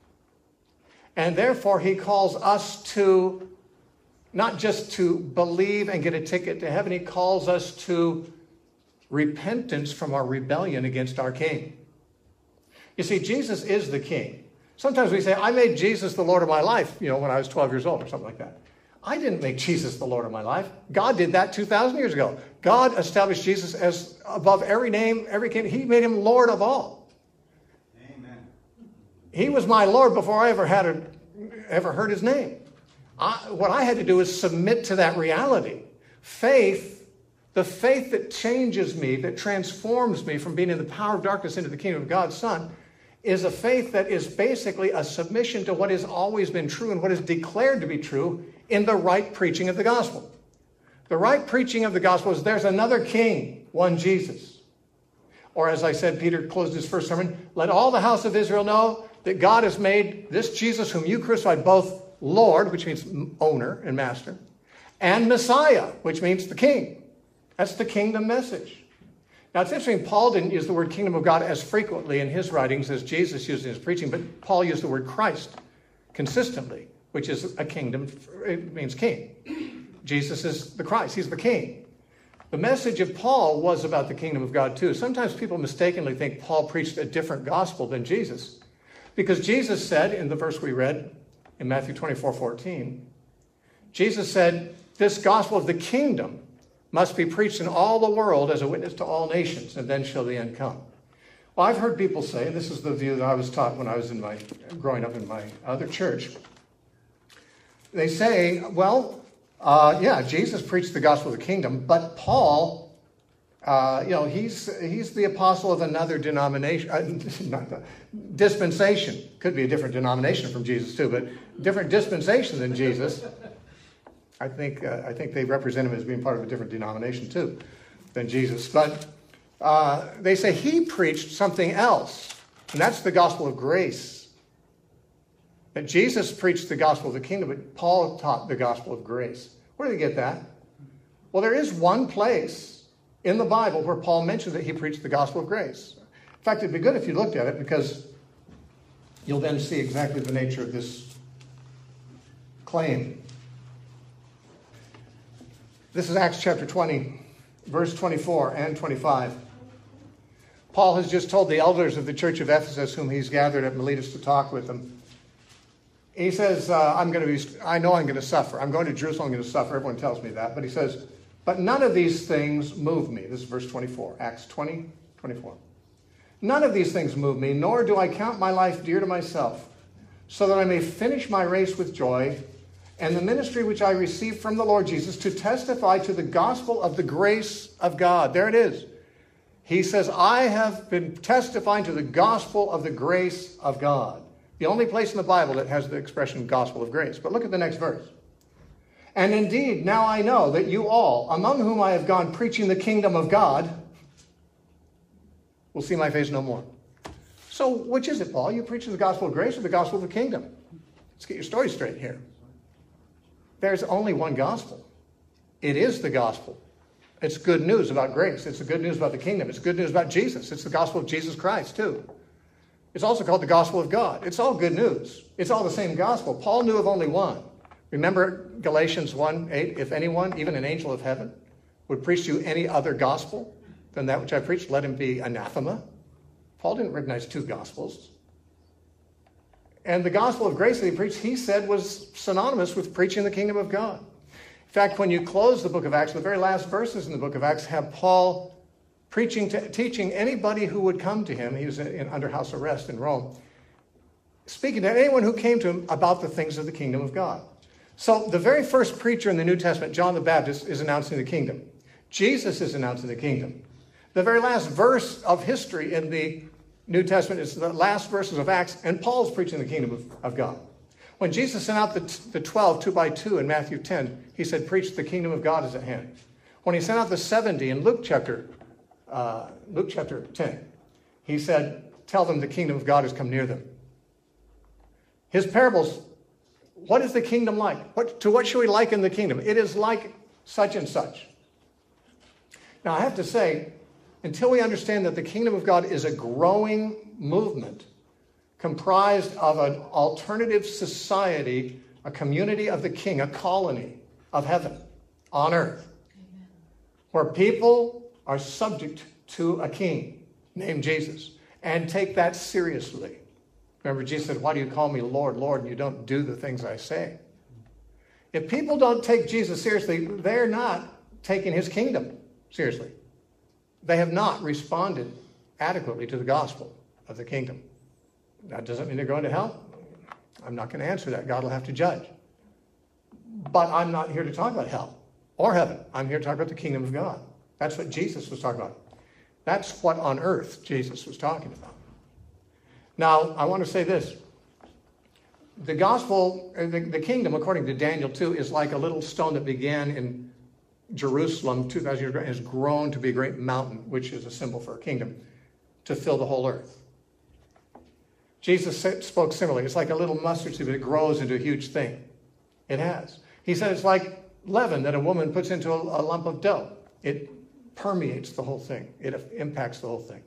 And therefore, he calls us to not just to believe and get a ticket to heaven. He calls us to repentance from our rebellion against our king. You see, Jesus is the king. Sometimes we say, I made Jesus the Lord of my life, when I was 12 years old or something like that. I didn't make Jesus the Lord of my life. God did that 2,000 years ago. God established Jesus as above every name, every king. He made him Lord of all. Amen. He was my Lord before I ever heard his name. What I had to do is submit to that reality. Faith, the faith that changes me, that transforms me from being in the power of darkness into the kingdom of God's Son, is a faith that is basically a submission to what has always been true and what is declared to be true in the right preaching of the gospel. The right preaching of the gospel is there's another king, one Jesus. Or as I said, Peter closed his first sermon, let all the house of Israel know that God has made this Jesus whom you crucified both Lord, which means owner and master, and Messiah, which means the king. That's the kingdom message. Now, it's interesting, Paul didn't use the word kingdom of God as frequently in his writings as Jesus used in his preaching, but Paul used the word Christ consistently, which is a kingdom, it means king. Jesus is the Christ, he's the king. The message of Paul was about the kingdom of God too. Sometimes people mistakenly think Paul preached a different gospel than Jesus, because Jesus said in the verse we read in Matthew 24:14, Jesus said, this gospel of the kingdom must be preached in all the world as a witness to all nations, and then shall the end come. Well, I've heard people say, and this is the view that I was taught when I was growing up in my other church. They say, well, Jesus preached the gospel of the kingdom, but Paul, he's the apostle of another denomination, dispensation. Could be a different denomination from Jesus too, but different dispensation than Jesus. I think they represent him as being part of a different denomination too than Jesus. But they say he preached something else, and that's the gospel of grace. That Jesus preached the gospel of the kingdom, but Paul taught the gospel of grace. Where did they get that? Well, there is one place in the Bible where Paul mentions that he preached the gospel of grace. In fact, it'd be good if you looked at it, because you'll then see exactly the nature of this claim. This is Acts chapter 20, verse 24 and 25. Paul has just told the elders of the church of Ephesus, whom he's gathered at Miletus to talk with them. He says, I know I'm going to suffer. I'm going to Jerusalem, I'm going to suffer. Everyone tells me that. But he says, but none of these things move me. This is verse 24, Acts 20, 24. None of these things move me, nor do I count my life dear to myself, so that I may finish my race with joy, and the ministry which I received from the Lord Jesus to testify to the gospel of the grace of God. There it is. He says, I have been testifying to the gospel of the grace of God. The only place in the Bible that has the expression gospel of grace. But look at the next verse. And indeed, now I know that you all, among whom I have gone preaching the kingdom of God, will see my face no more. So which is it, Paul? You preaching the gospel of grace or the gospel of the kingdom? Let's get your story straight here. There's only one gospel. It is the gospel. It's good news about grace. It's the good news about the kingdom. It's good news about Jesus. It's the gospel of Jesus Christ, too. It's also called the gospel of God. It's all good news. It's all the same gospel. Paul knew of only one. Remember Galatians 1:8, if anyone, even an angel of heaven, would preach to you any other gospel than that which I preached, let him be anathema. Paul didn't recognize two gospels. And the gospel of grace that he preached, he said, was synonymous with preaching the kingdom of God. In fact, when you close the book of Acts, the very last verses in the book of Acts have Paul teaching anybody who would come to him. He was under house arrest in Rome. Speaking to anyone who came to him about the things of the kingdom of God. So the very first preacher in the New Testament, John the Baptist, is announcing the kingdom. Jesus is announcing the kingdom. The very last verse of history in the New Testament is the last verses of Acts, and Paul's preaching the kingdom of God. When Jesus sent out the 12, 2 by 2 in Matthew 10, he said, preach the kingdom of God is at hand. When he sent out the 70 in Luke chapter 10, he said, tell them the kingdom of God has come near them. His parables, what is the kingdom like? To what should we liken the kingdom? It is like such and such. Now, I have to say, until we understand that the kingdom of God is a growing movement comprised of an alternative society, a community of the king, a colony of heaven on earth, where people are subject to a king named Jesus and take that seriously. Remember, Jesus said, why do you call me Lord, Lord, and you don't do the things I say? If people don't take Jesus seriously, they're not taking his kingdom seriously. They have not responded adequately to the gospel of the kingdom. That doesn't mean they're going to hell. I'm not going to answer that. God will have to judge. But I'm not here to talk about hell or heaven. I'm here to talk about the kingdom of God. That's what Jesus was talking about. That's what on earth Jesus was talking about. Now, I want to say this. The gospel, the kingdom, according to Daniel 2, is like a little stone that began in Jerusalem 2,000 years ago and has grown to be a great mountain, which is a symbol for a kingdom, to fill the whole earth. Jesus spoke similarly. It's like a little mustard seed that grows into a huge thing. It has. He said it's like leaven that a woman puts into a lump of dough. It permeates the whole thing. It impacts the whole thing.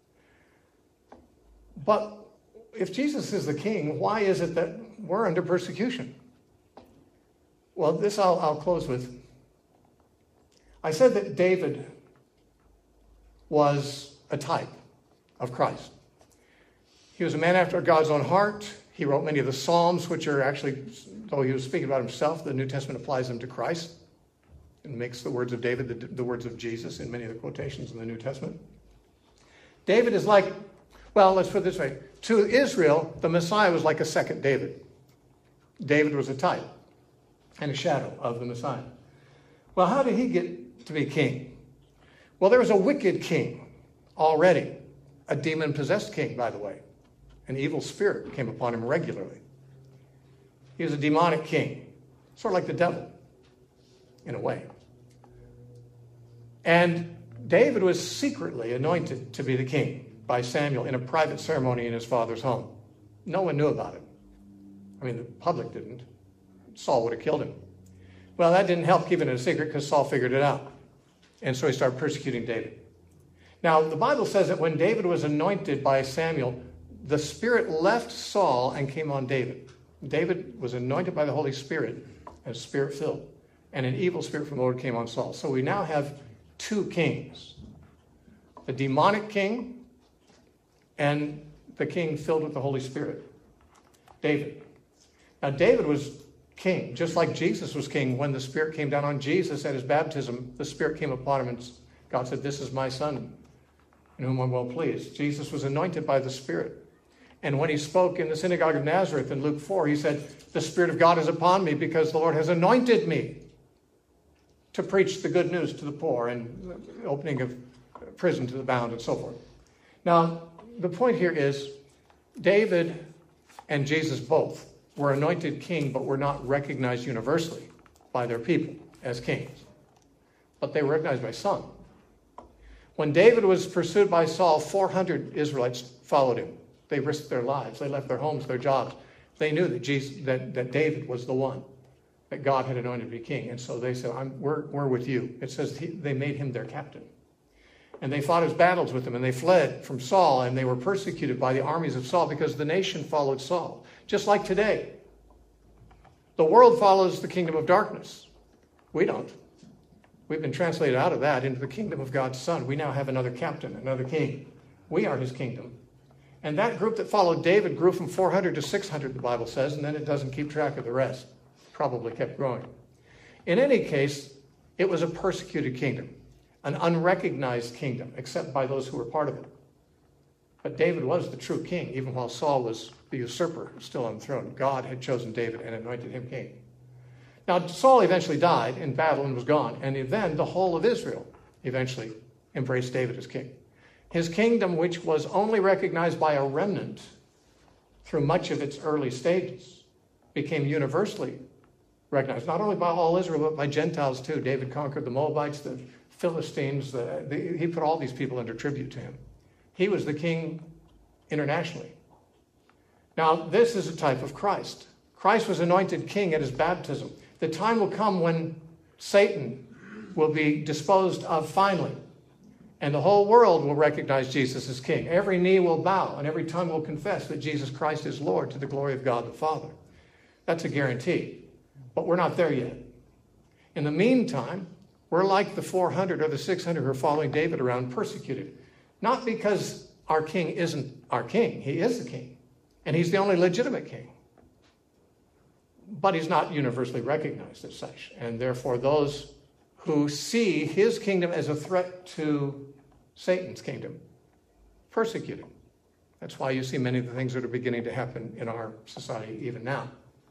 But if Jesus is the king, why is it that we're under persecution? Well, this I'll close with. I said that David was a type of Christ. He was a man after God's own heart. He wrote many of the Psalms, which are actually, though he was speaking about himself, the New Testament applies them to Christ and makes the words of David the words of Jesus in many of the quotations in the New Testament. David is like, well, let's put it this way. To Israel, the Messiah was like a second David. David was a type and a shadow of the Messiah. Well, how did he get to be king? Well, there was a wicked king already, a demon-possessed king, by the way. An evil spirit came upon him regularly. He was a demonic king, sort of like the devil, in a way. And David was secretly anointed to be the king by Samuel in a private ceremony in his father's home. No one knew about it. I mean, the public didn't. Saul would have killed him. Well, that didn't help keeping it a secret because Saul figured it out. And so he started persecuting David. Now, the Bible says that when David was anointed by Samuel, the Spirit left Saul and came on David. David was anointed by the Holy Spirit and Spirit-filled. And an evil spirit from the Lord came on Saul. So we now have two kings. The demonic king and the king filled with the Holy Spirit. David. Now, David was king, just like Jesus was king. When the Spirit came down on Jesus at his baptism, the Spirit came upon him and God said, "This is my son, in whom I'm well pleased." Jesus was anointed by the Spirit. And when he spoke in the synagogue of Nazareth in Luke 4, he said, "The Spirit of God is upon me because the Lord has anointed me to preach the good news to the poor and the opening of prison to the bound," and so forth. Now, the point here is David and Jesus both were anointed king, but were not recognized universally by their people as kings. But they were recognized by some. When David was pursued by Saul, 400 Israelites followed him. They risked their lives. They left their homes, their jobs. They knew that David was the one that God had anointed to be king. And so they said, we're with you. It says they made him their captain. And they fought his battles with him, and they fled from Saul, and they were persecuted by the armies of Saul because the nation followed Saul. Just like today. The world follows the kingdom of darkness. We don't. We've been translated out of that into the kingdom of God's Son. We now have another captain, another king. We are his kingdom. And that group that followed David grew from 400 to 600, the Bible says, and then it doesn't keep track of the rest. Probably kept growing. In any case, it was a persecuted kingdom, an unrecognized kingdom, except by those who were part of it. But David was the true king, even while Saul was the usurper, still on the throne. God had chosen David and anointed him king. Now, Saul eventually died in battle and was gone, and then the whole of Israel eventually embraced David as king. His kingdom, which was only recognized by a remnant through much of its early stages, became universally recognized, not only by all Israel, but by Gentiles too. David conquered the Moabites, the Philistines. He put all these people under tribute to him. He was the king internationally. Now, this is a type of Christ. Christ was anointed king at his baptism. The time will come when Satan will be disposed of finally. And the whole world will recognize Jesus as king. Every knee will bow and every tongue will confess that Jesus Christ is Lord to the glory of God the Father. That's a guarantee. But we're not there yet. In the meantime, we're like the 400 or the 600 who are following David around, persecuted. Not because our king isn't our king. He is the king. And he's the only legitimate king. But he's not universally recognized as such. And therefore, those who see his kingdom as a threat to Satan's kingdom, persecuted. That's why you see many of the things that are beginning to happen in our society even now.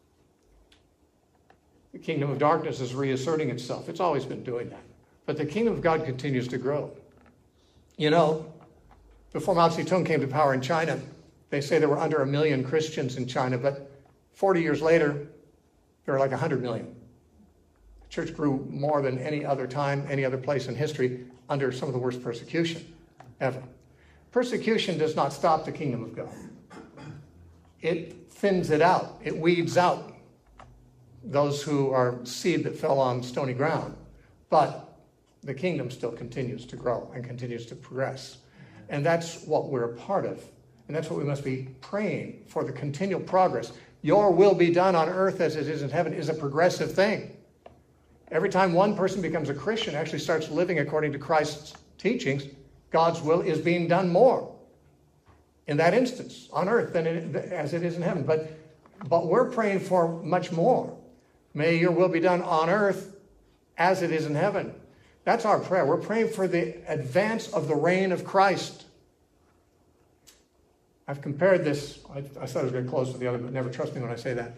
The kingdom of darkness is reasserting itself. It's always been doing that. But the kingdom of God continues to grow. You know, before Mao Zedong came to power in China, They say there were under 1 million Christians in China, but 40 years later, there are like 100 million. The church grew more than any other time, any other place in history, under some of the worst persecution ever. Persecution does not stop the kingdom of God. It thins it out. It weeds out those who are seed that fell on stony ground. But the kingdom still continues to grow and continues to progress. And that's what we're a part of. And that's what we must be praying for, the continual progress. Your will be done on earth as it is in heaven is a progressive thing. Every time one person becomes a Christian, actually starts living according to Christ's teachings, God's will is being done more in that instance on earth than as it is in heaven. But we're praying for much more. May your will be done on earth as it is in heaven. That's our prayer. We're praying for the advance of the reign of Christ. I've compared this. I thought I was going to close with the other, but never trust me when I say that.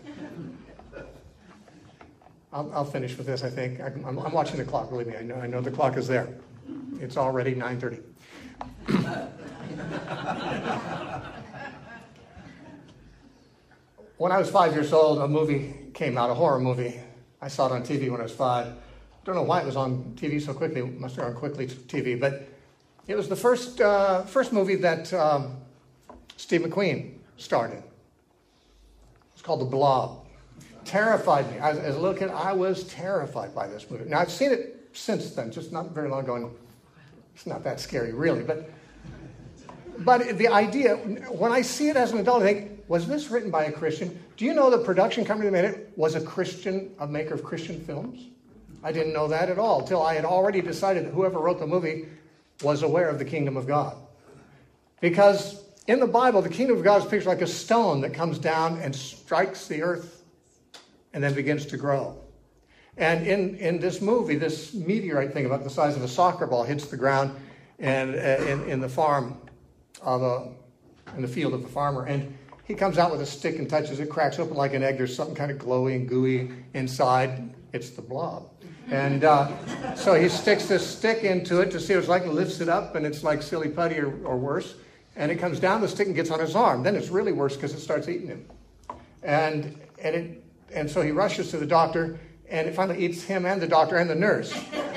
I'll finish with this, I think. I'm watching the clock, believe me. I know the clock is there. It's already 9:30. When I was 5 years old, a movie came out, a horror movie. I saw it on TV when I was 5. Don't know why it was on TV so quickly. It must have been on quickly TV. But it was the first movie that Steve McQueen starred in. It's called The Blob. Terrified me. As a little kid, I was terrified by this movie. Now, I've seen it since then, just not very long ago, and it's not that scary, really. But the idea, when I see it as an adult, I think, was this written by a Christian? Do you know the production company that made it was a maker of Christian films? I didn't know that at all, until I had already decided that whoever wrote the movie was aware of the kingdom of God. Because in the Bible, the kingdom of God is pictured like a stone that comes down and strikes the earth and then begins to grow. And in this movie, this meteorite thing about the size of a soccer ball hits the ground and in the field of the farmer. And he comes out with a stick and touches it, cracks open like an egg. There's something kind of glowy and gooey inside. It's the blob. And so he sticks this stick into it to see what it's like and lifts it up, and it's like silly putty or worse. And it comes down the stick and gets on his arm. Then it's really worse because it starts eating him. And so he rushes to the doctor, and it finally eats him and the doctor and the nurse.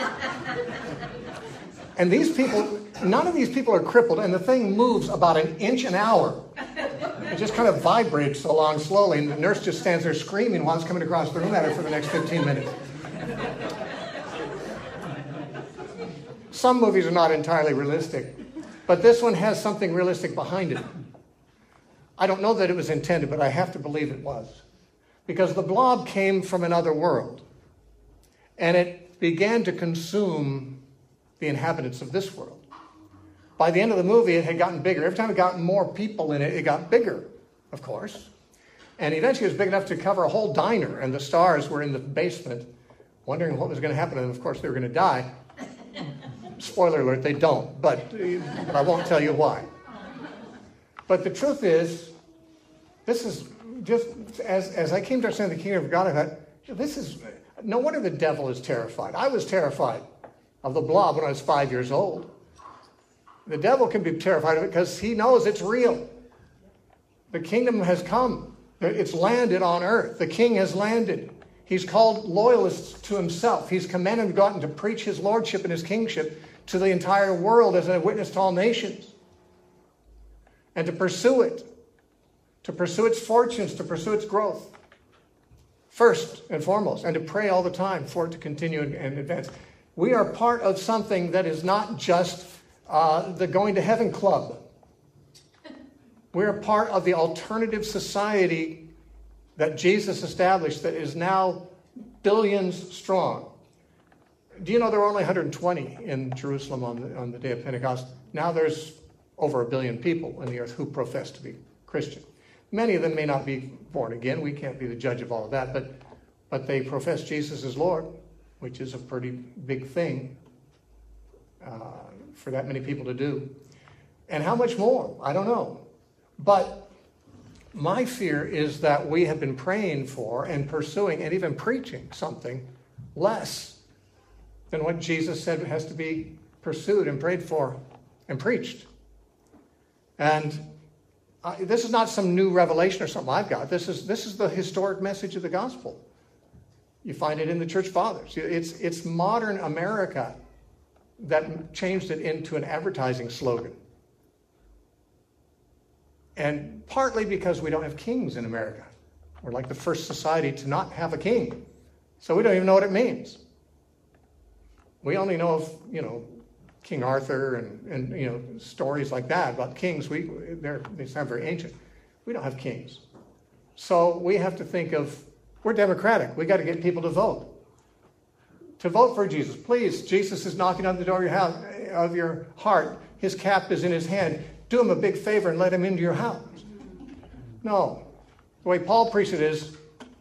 And these people, none of these people are crippled, and the thing moves about an inch an hour. It just kind of vibrates along slowly, and the nurse just stands there screaming while it's coming across the room at her for the next 15 minutes. Some movies are not entirely realistic, but this one has something realistic behind it. I don't know that it was intended, but I have to believe it was. Because the blob came from another world, and it began to consume the inhabitants of this world. By the end of the movie, it had gotten bigger. Every time it got more people in it, it got bigger, of course. And eventually it was big enough to cover a whole diner, and the stars were in the basement, wondering what was going to happen, and of course they were going to die. Spoiler alert, they don't, but I won't tell you why. But the truth is, this is just, as I came to understand the kingdom of God, I thought, no wonder the devil is terrified. I was terrified of the blob when I was 5 years old. The devil can be terrified of it because he knows it's real. The kingdom has come. It's landed on earth. The king has landed. He's called loyalists to himself. He's commanded them to go out and to preach his lordship and his kingship to the entire world as a witness to all nations. And to pursue it. To pursue its fortunes, to pursue its growth. First and foremost. And to pray all the time for it to continue and advance. We are part of something that is not just the Going to Heaven Club. We're a part of the alternative society that Jesus established that is now billions strong. Do you know there were only 120 in Jerusalem on the day of Pentecost? Now there's over 1 billion people on the earth who profess to be Christian. Many of them may not be born again. We can't be the judge of all of that, but they profess Jesus as Lord, which is a pretty big thing for that many people to do. And how much more? I don't know. But my fear is that we have been praying for and pursuing and even preaching something less than what Jesus said has to be pursued and prayed for and preached. And This is not some new revelation or something I've got. This is the historic message of the gospel. You find it in the church fathers. It's modern America that changed it into an advertising slogan. And partly because we don't have kings in America. We're like the first society to not have a king. So we don't even know what it means. We only know of, King Arthur and stories like that about kings. They sound very ancient. We don't have kings. So we have to think of, we're democratic. We got to get people to vote. To vote for Jesus. Please, Jesus is knocking on the door of your heart. His cap is in his hand. Do him a big favor and let him into your house. No. The way Paul preached it is,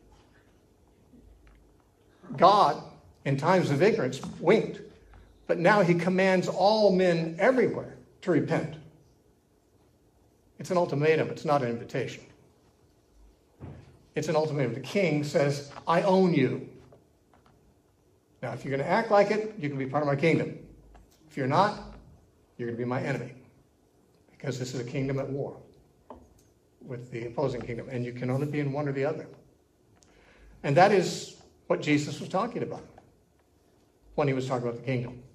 God, in times of ignorance, winked. But now he commands all men everywhere to repent. It's an ultimatum. It's not an invitation. It's an ultimatum. The king says, I own you. Now, if you're going to act like it, you can be part of my kingdom. If you're not, you're going to be my enemy. Because this is a kingdom at war with the opposing kingdom. And you can only be in one or the other. And that is what Jesus was talking about when he was talking about the kingdom.